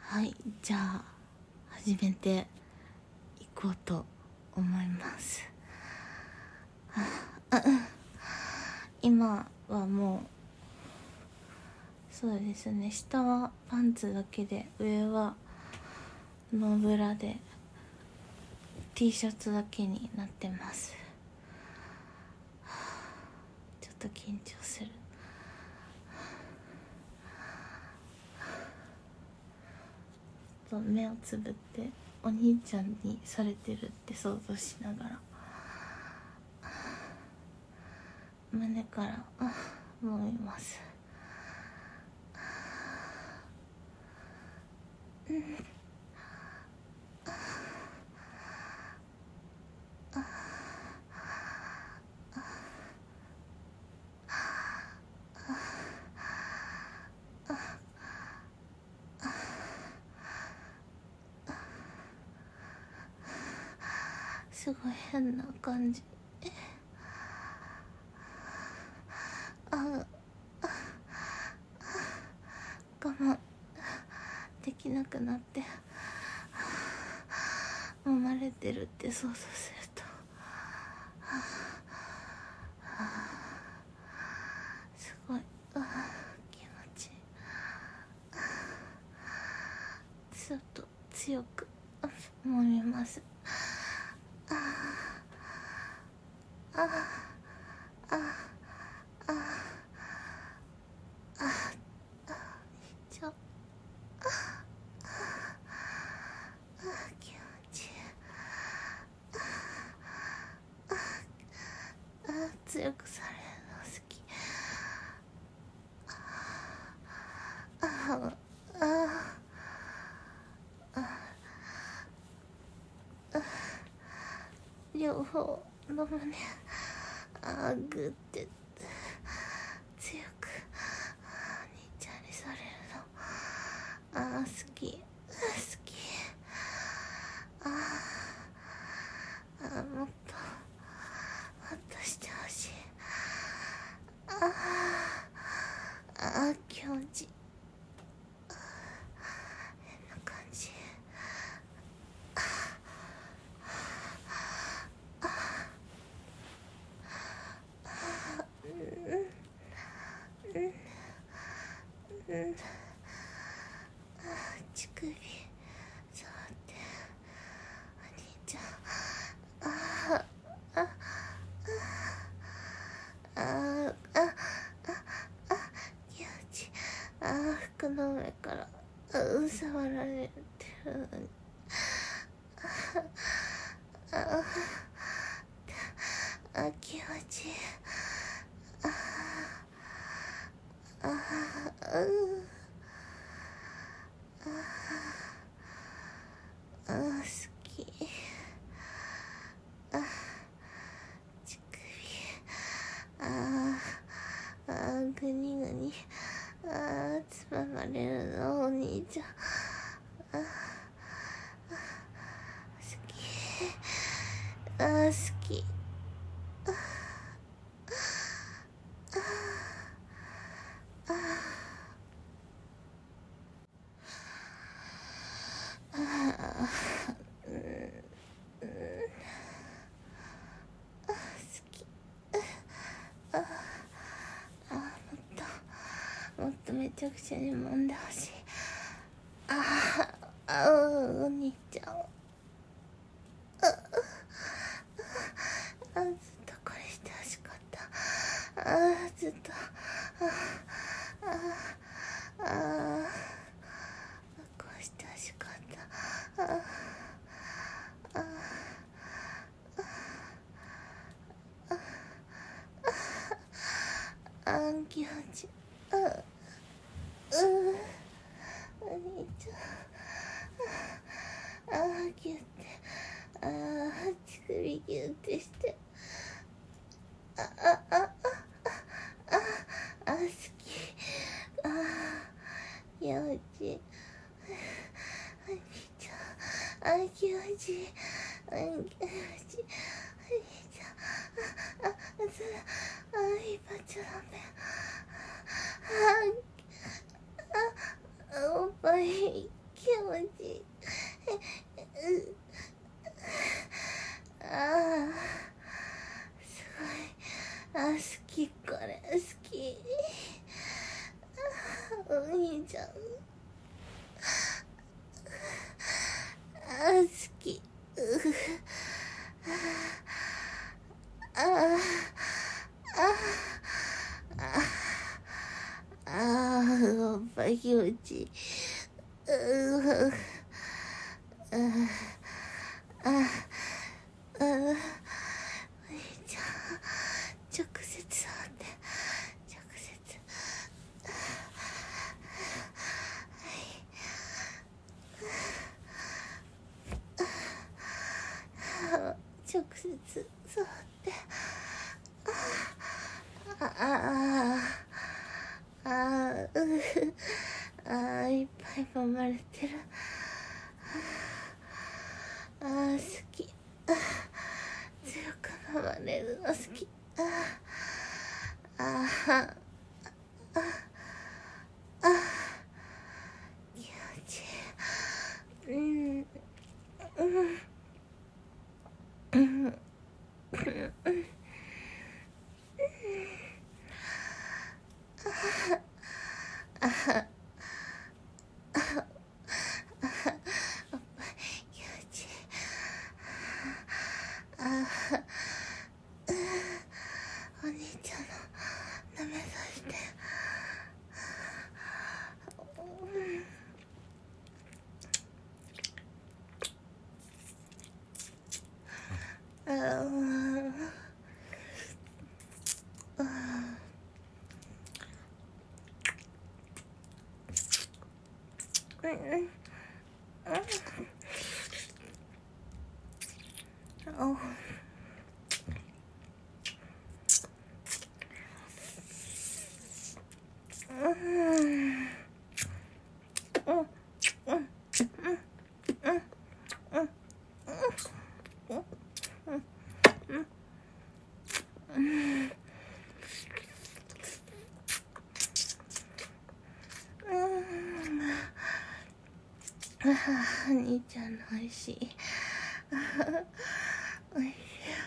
はい、じゃあ始めていこうと思います。今はもうそうですね、下はパンツだけで上はノーブラで T シャツだけになってます。ちょっと緊張する。目をつぶってお兄ちゃんにされてるって想像しながら胸から揉みます。すごい変な感じ。我慢できなくなって揉まれてるって想像するとすごい気持ちいい。ちょっと強く揉みます。強くされるの好き。両方の胸グって強く兄ちゃんにされるの好き好き。もっとしてほしい。気持ちいい。変な感じ。乳首触ってお兄ちゃん。気持ちいい。服の上から触られてるのに気持ちいい。好き。乳首グニグニつままれるのお兄ちゃん好き好き。もっとめちゃくちゃに揉んでほしい。お兄ちゃんずっとこれしてほしかった。ずっとこうしてほしかった。気持ちいい。お兄ちゃんギュッて乳首ギュッてして好き。気持ちいい。お兄ちゃん気持ちいい。気持ちいい。お兄ちゃん引っ張っちゃダメ。おっぱいキ気持ちいい。ああすごい。あ、好き、これ好き。お兄ちゃん、あ、好き。ああおっぱい気持ちいい。お兄ちゃん、直接触って、直接。直接触って。いっぱい揉まれてる。好き。強く揉まれるの好き。気持ちいい。お兄ちゃんの舐めさせて。兄ちゃんのおいしい。おいしい。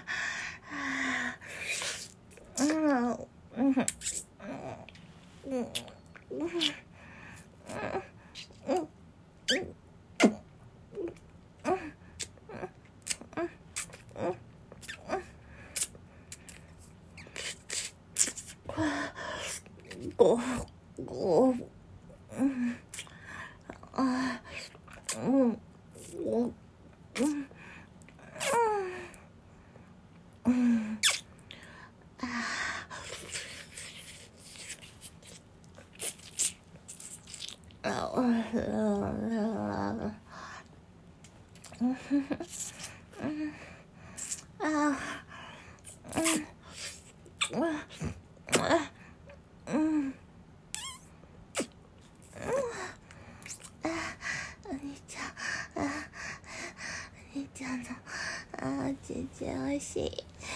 お兄ちゃんの全然おいしい。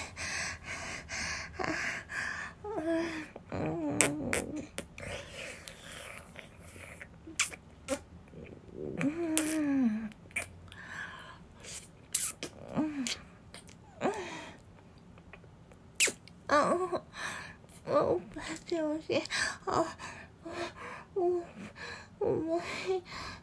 おっぱいおいしい。おまい。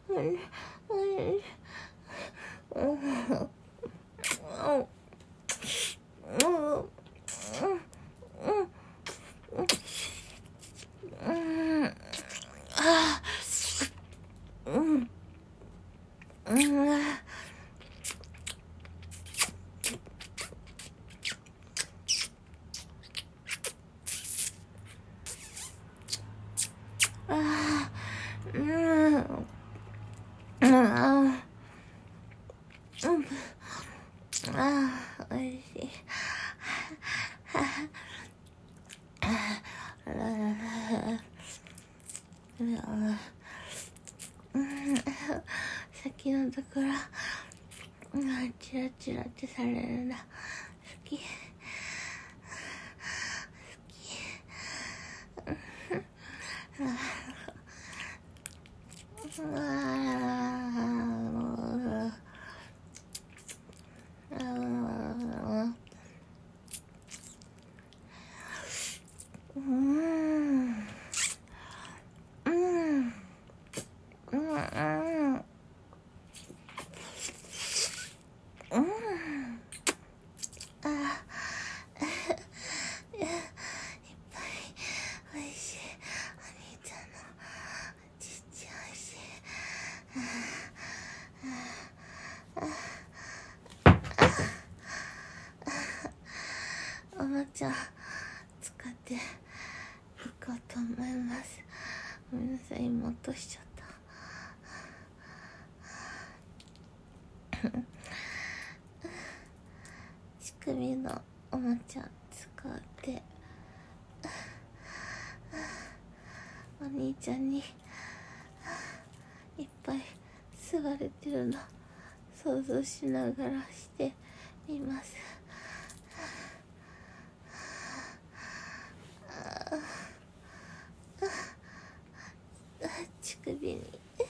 おいしい。先のところチラチラってされるんだ。好き。好き。 ちゃ使っていこうと思います。ごめんなさい、今落としちゃった。乳首のおもちゃ使ってお兄ちゃんにいっぱい吸われてるの想像しながらしてみます。乳首に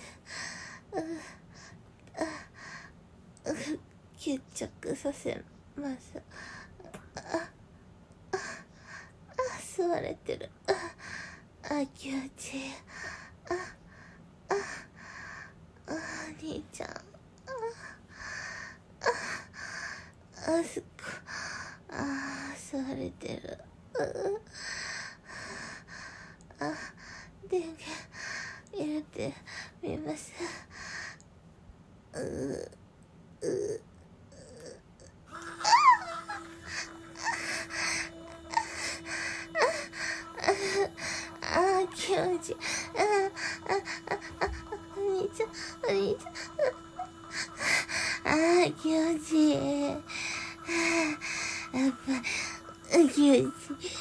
吸着させます。吸われてる。気持ちいい。お兄ちゃん。すっごい。吸われてる。電源入れてみます。気持ちいい。お兄ちゃん、お兄ちゃん。気持ちいい。やっぱ気持ちいい。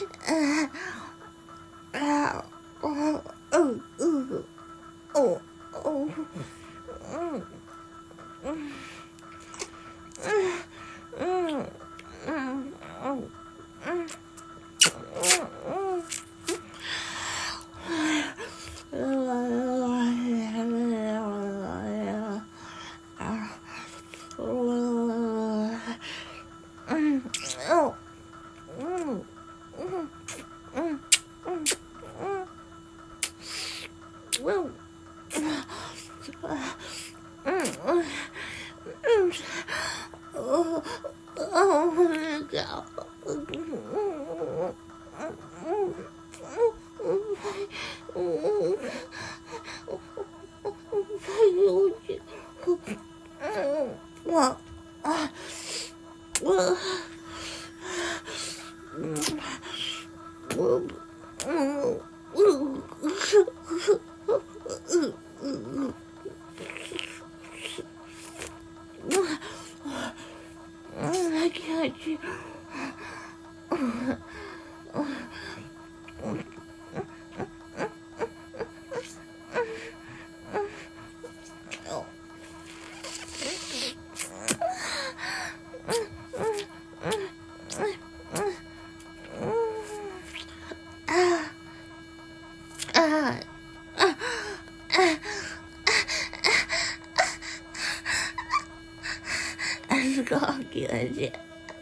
すごい気持ちいい。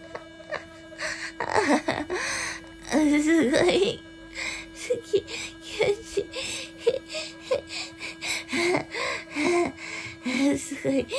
すごい好き、気持ちいい。すごい。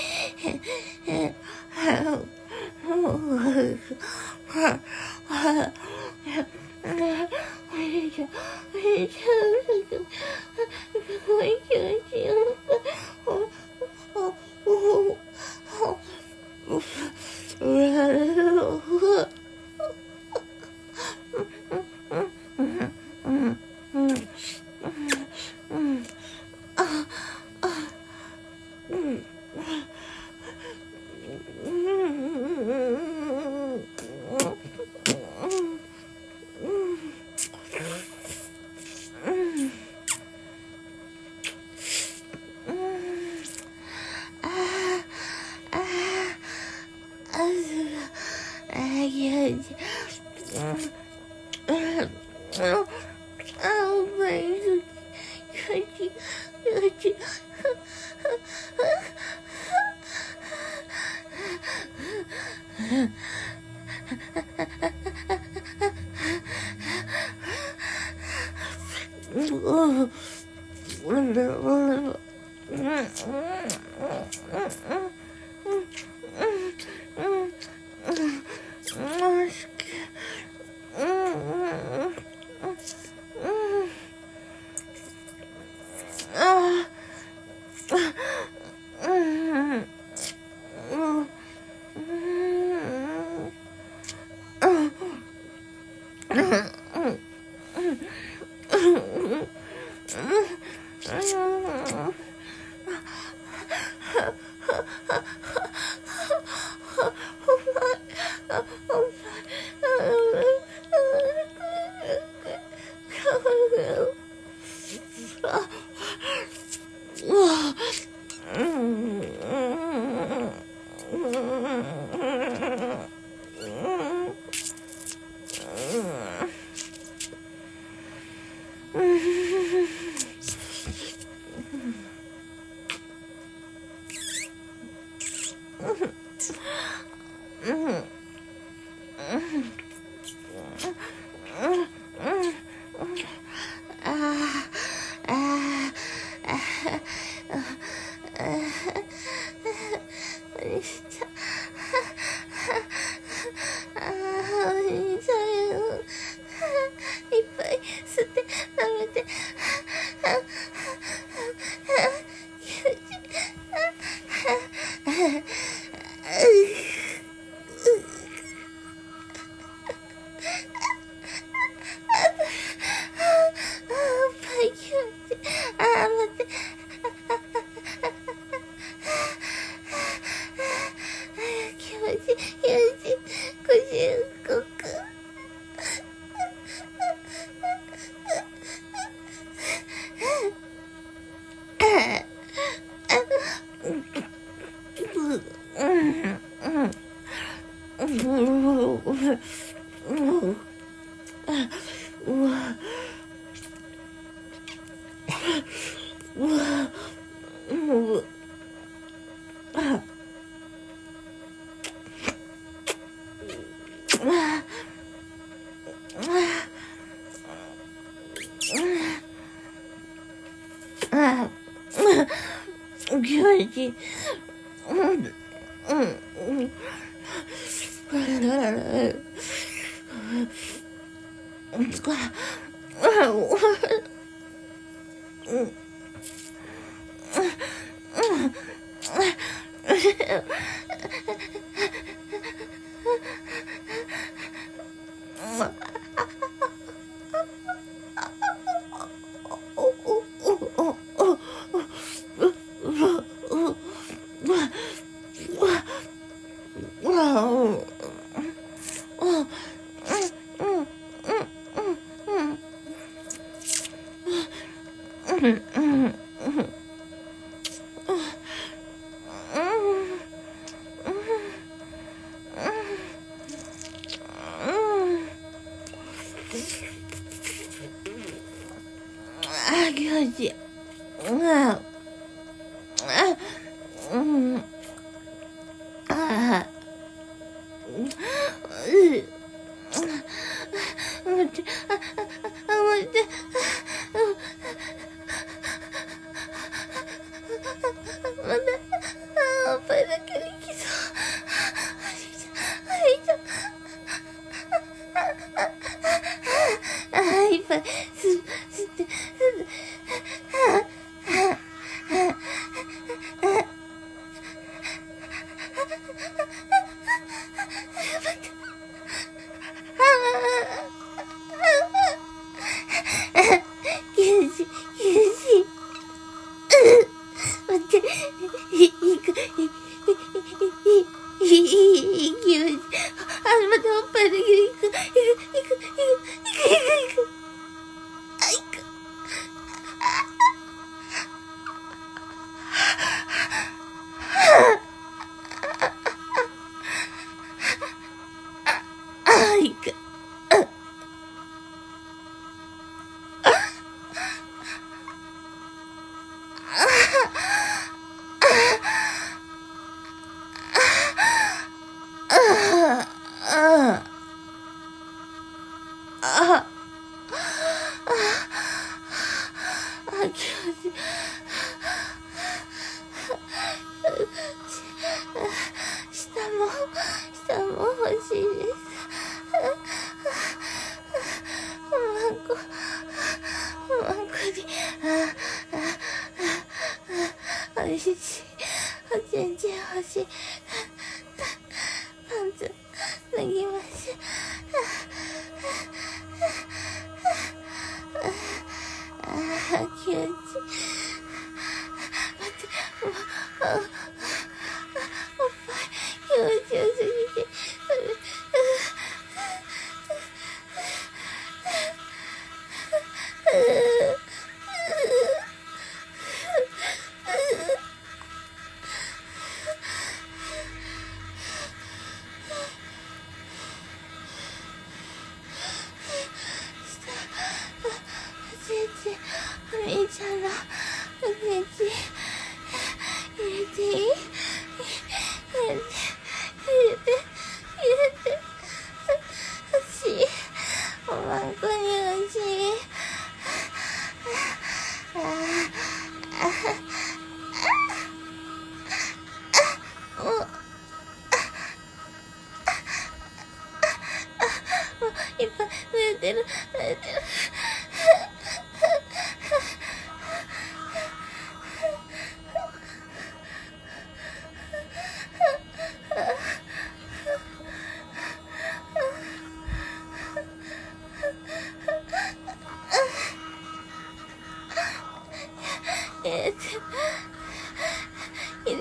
お兄ちゃんのお姉ち入れていい？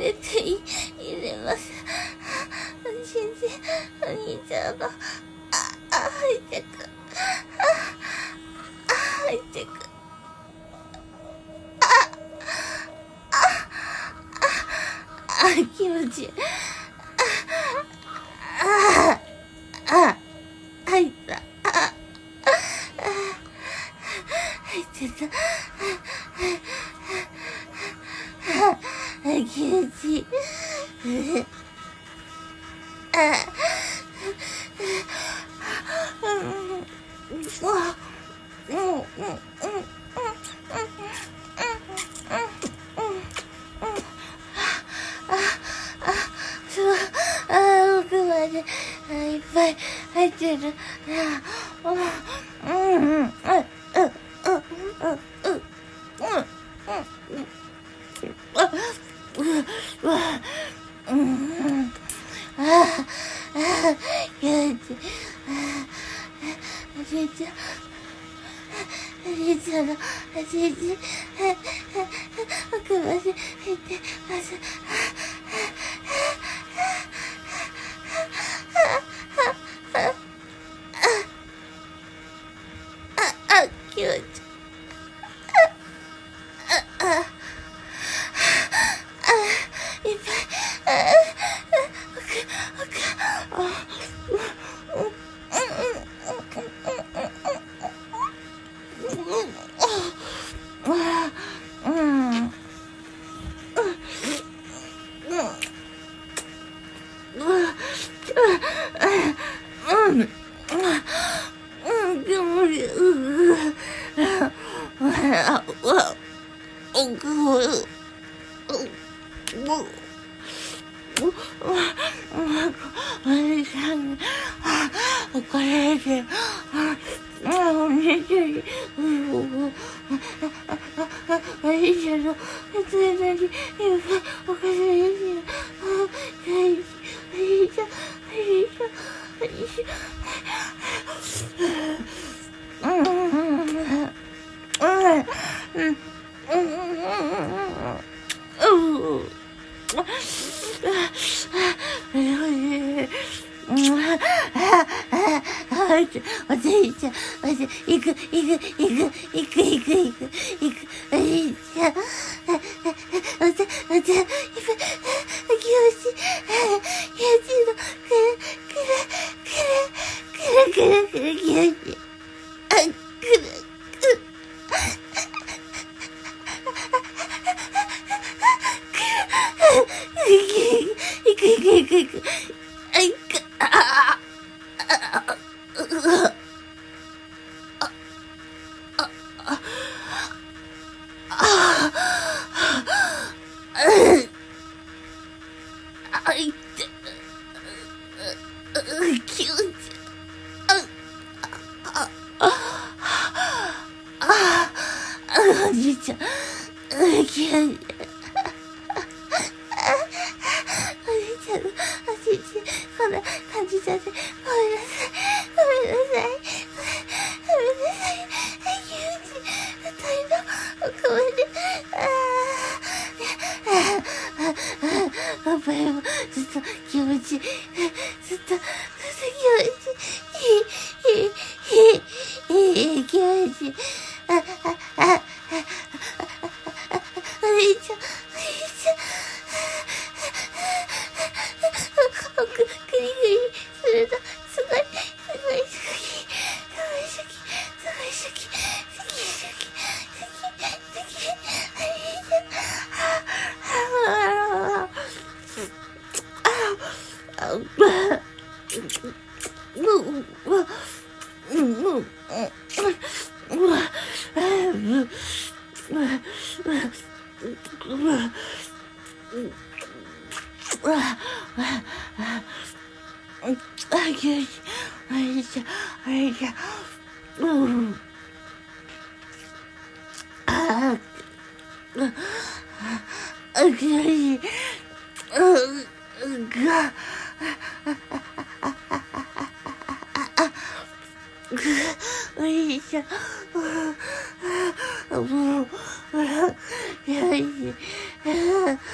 れます。新人お兄ちゃんの愛着愛着気持ちいい。入った。入ってた。気持ちいい。奥までいっぱい入ってる。おじいちゃんの味奥まで入ってます。気持ちいい。いっぱい怒られてる。お兄ちゃんのついでにおかしいですよ。お兄ちゃんおじいちゃん、行く。おじいちゃん、こんな感じじゃね。ごめんなさい。パパよ、ずっと気持ちいい。ずっと気持ちいい。お兄ちゃん。グリグリすると、すごい好き。おいしょ。もう、よし。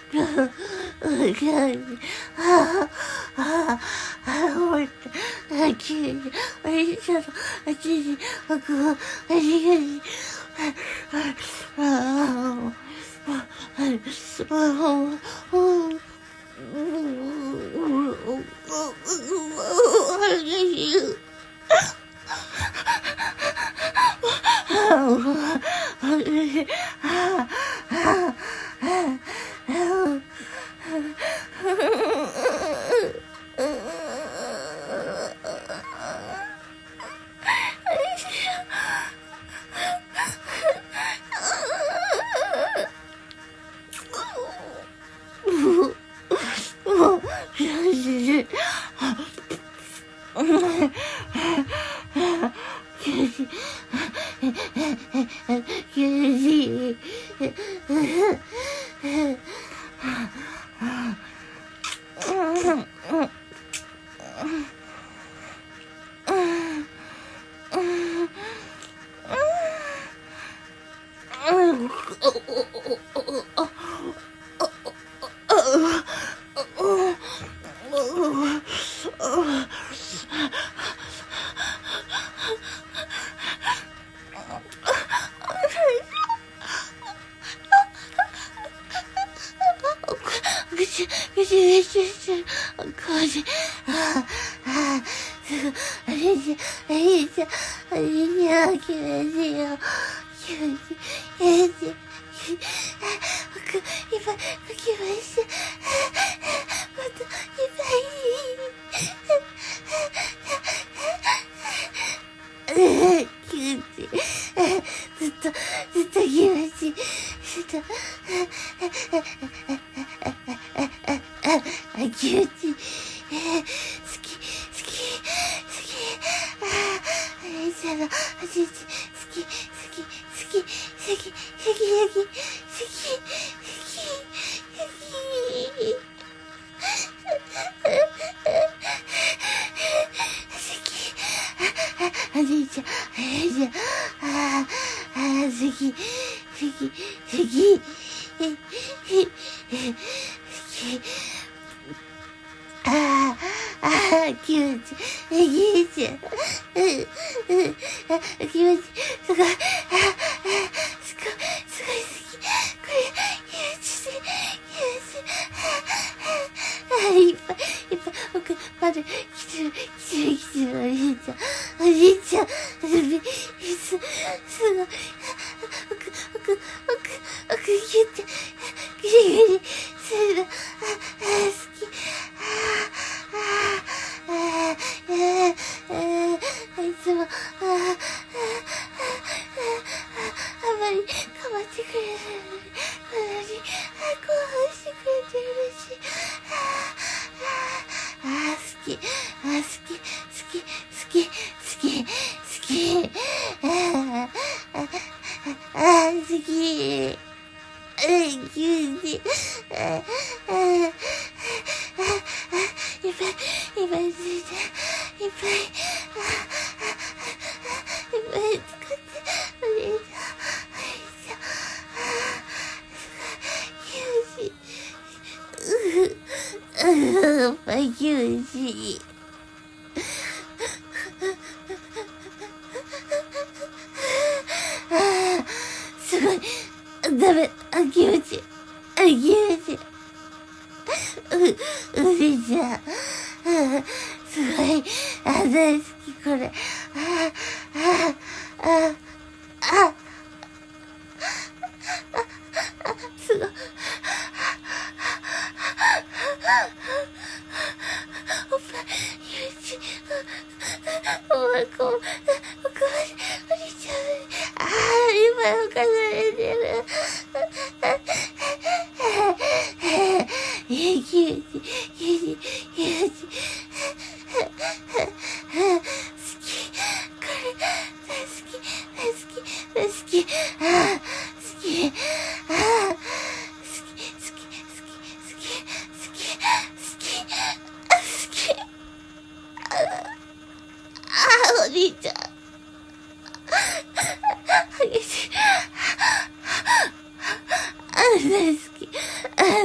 大好き。大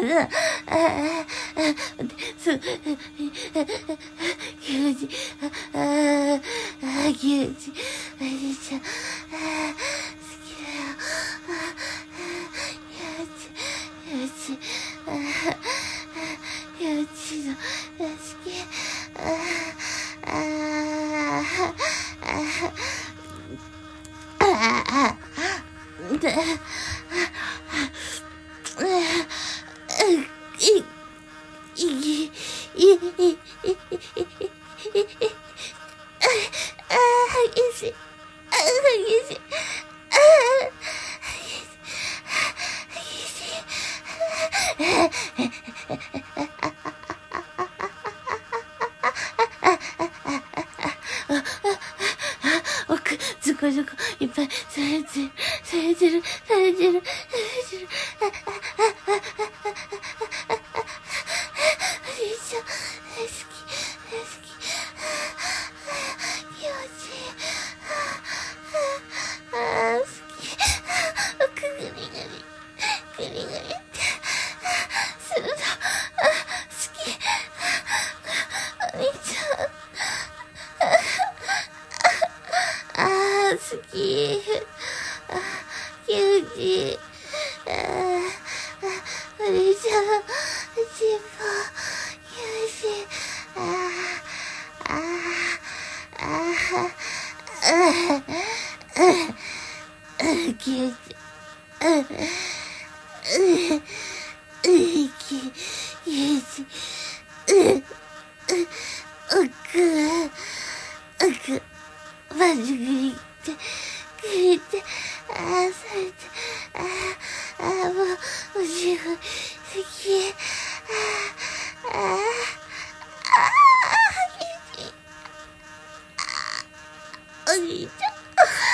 ずこずこいっぱいされてる。おじいちゃん大好き。気持ちいい。好き。グリグリってするの好き。お兄ちゃん好き。気持ちいい。お兄ちゃんちんぽ気持ちいい。気持ちいい。マジグリってされて、もう十分好き。お兄ちゃん。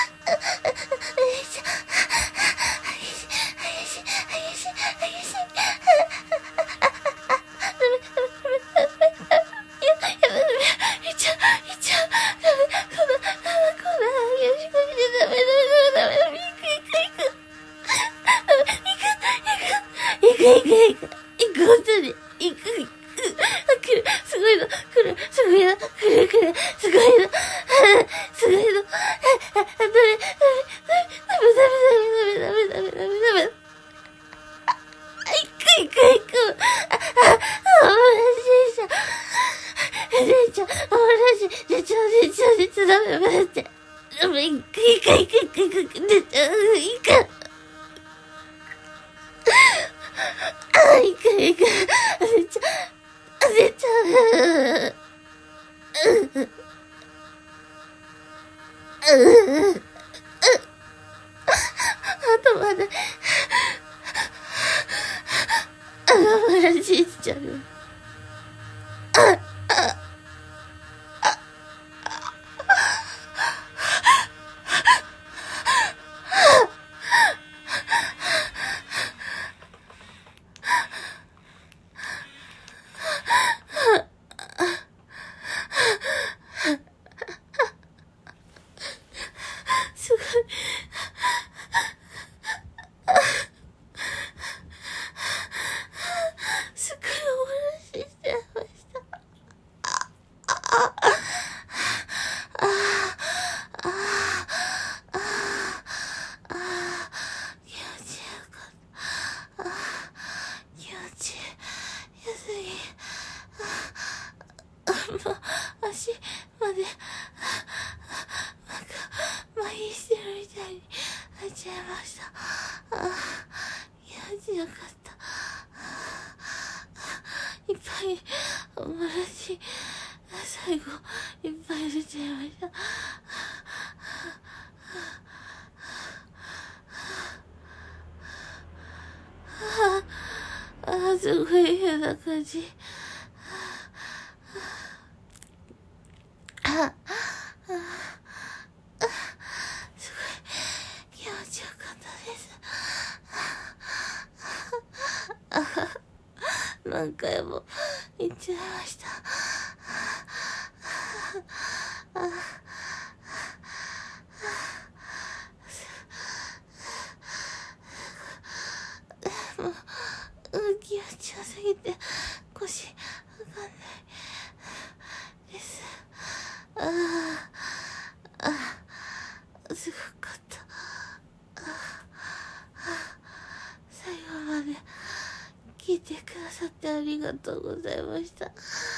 足まで麻痺してるみたいになっちゃいました。気持ちよかった。いっぱいおもらし最後いっぱい出ちゃいました。すごい変な感じ。すごい気持ちよかったです。何回も言っちゃいました。気持ち痛すぎて腰上がんないです。すごかった。最後まで聞いてくださってありがとうございました。